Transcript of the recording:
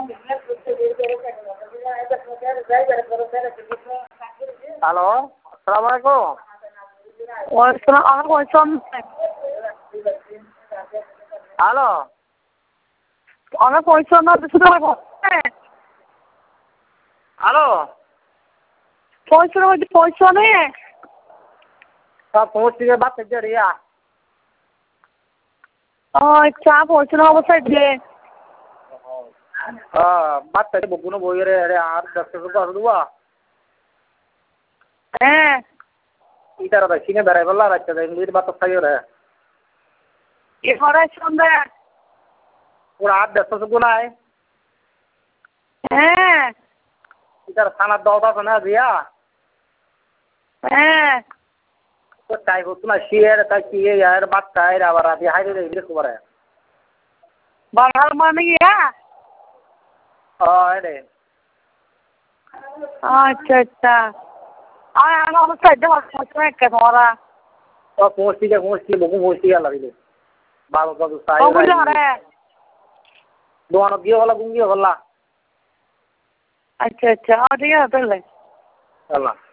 Hello, আসসালামু আলাইকুম। আমার পয়সা হ্যালো, আমার পয়সা না দুশো টাকা হ্যালো, পয়সা নেই সব পৌঁছ থেকে বাদ থেকে রিয়া। চা পয়সা না অবস্থায় দিয়ে বাদ থেকে বকুনো বই রে আর 10 টাকা দেবো। হ্যাঁ ইতারা ভাই সিনে বেড়াই বললা রাখতে দেয় ইংলিশ বাত খাইও রে এবারে সন্ধ্যা ওরা আর 150 টাকা নাই। হ্যাঁ ইতারা থানার দল আছে না রিয়া। হ্যাঁ তো তাই হতো না শিয়ের তাই কি এর বাচ্চা এর আবার আদি হাইরে রে ইংলিশ করে। বাংলার মানে গিয়া রে আচ্ছা আচ্ছা আমার অবস্থায় দেওয়া একটা তোমারা পৌঁছ থেকে বকু পৌঁছ থেকে লাগিলে বাবু বাবু সাই রে দোয়ানো দিয়ে হলা গুঙ্গিয়ে হলা। আচ্ছা আচ্ছা ঠিক আছে তাহলে হলা।